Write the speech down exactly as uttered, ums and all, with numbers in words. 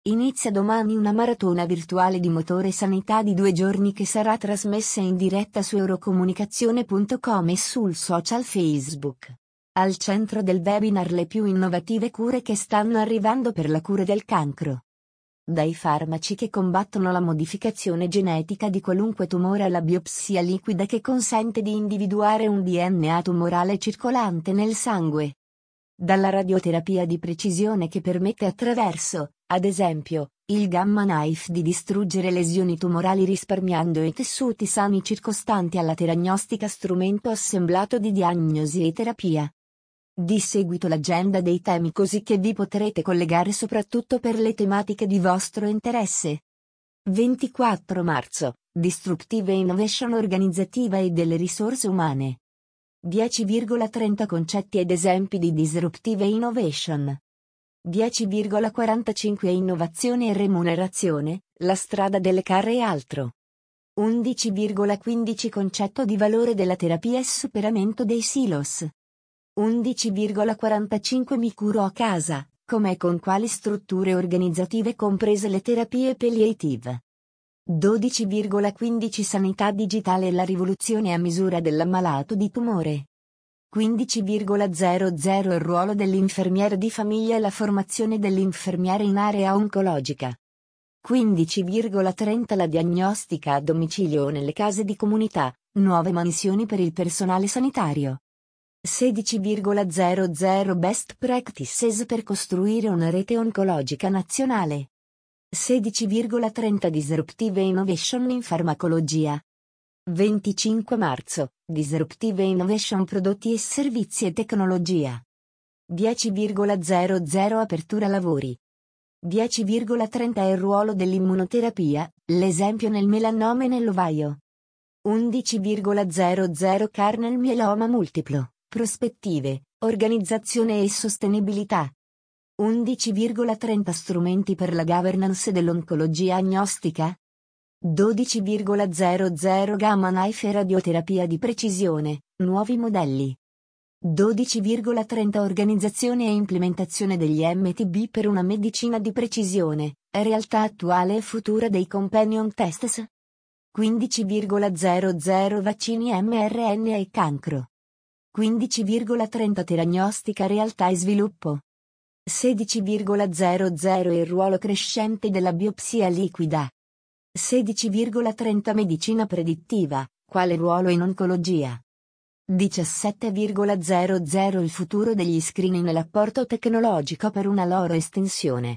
Inizia domani una maratona virtuale di Motore Sanità di due giorni che sarà trasmessa in diretta su eurocomunicazione punto com e sul social Facebook. Al centro del webinar le più innovative cure che stanno arrivando per la cura del cancro. Dai farmaci che combattono la modificazione genetica di qualunque tumore alla biopsia liquida che consente di individuare un D N A tumorale circolante nel sangue. Dalla radioterapia di precisione che permette attraverso, ad esempio, il Gamma Knife di distruggere lesioni tumorali risparmiando i tessuti sani circostanti alla teragnostica, strumento assemblato di diagnosi e terapia. Di seguito l'agenda dei temi così che vi potrete collegare soprattutto per le tematiche di vostro interesse. ventiquattro marzo, Disruptive Innovation organizzativa e delle risorse umane. dieci virgola trenta concetti ed esempi di Disruptive Innovation. dieci virgola quarantacinque Innovazione e remunerazione, la strada delle carre e altro. undici virgola quindici Concetto di valore della terapia e superamento dei silos. undici virgola quarantacinque Mi curo a casa, come e con quali strutture organizzative comprese le terapie palliative. dodici virgola quindici Sanità digitale e la rivoluzione a misura dell'ammalato di tumore. quindici virgola zero zero Il ruolo dell'infermiere di famiglia e la formazione dell'infermiere in area oncologica. quindici virgola trenta La diagnostica a domicilio o nelle case di comunità, nuove mansioni per il personale sanitario. sedici virgola zero zero Best practices per costruire una rete oncologica nazionale. sedici virgola trenta Disruptive Innovation in farmacologia. venticinque marzo, Disruptive Innovation prodotti e servizi e tecnologia. dieci virgola zero zero Apertura lavori. dieci virgola trenta Il ruolo dell'immunoterapia, l'esempio nel melanoma e nell'ovaio. undici virgola zero zero Carnal mieloma multiplo, prospettive, organizzazione e sostenibilità. undici virgola trenta Strumenti per la governance dell'oncologia agnostica. dodici virgola zero zero Gamma Knife e radioterapia di precisione, nuovi modelli. dodici virgola trenta Organizzazione e implementazione degli M T B per una medicina di precisione, realtà attuale e futura dei companion tests. quindici virgola zero zero Vaccini mRNA e cancro. quindici virgola trenta Teragnostica, realtà e sviluppo. sedici virgola zero zero Il ruolo crescente della biopsia liquida. sedici virgola trenta Medicina predittiva, quale ruolo in oncologia. diciassette virgola zero zero Il futuro degli screening e l'apporto tecnologico per una loro estensione.